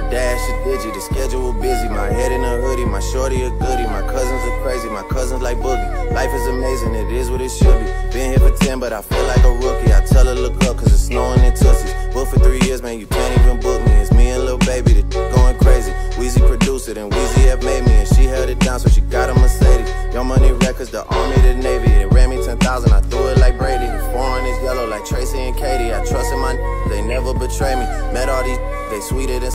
dash a digi, the schedule busy. My head in a hoodie, my shorty a goodie. My cousins are crazy, my cousins like Boogie. Life is amazing, it is what it should be. Been here for 10, but I feel like a rookie. I tell her look up, cause it's snowing in Tootsies. Booked for 3 years, man, you can't even book me. It's me and Lil Baby, the going crazy. Weezy produced it, and Weezy have made me. And she held it down, so she got a Mercedes. Young Money Records, the Army, the Navy. They ran me 10,000, I threw it like Brady. The foreign is yellow like Tracy and Katie. I trust in my they never betray me. Met all these, they sweeter than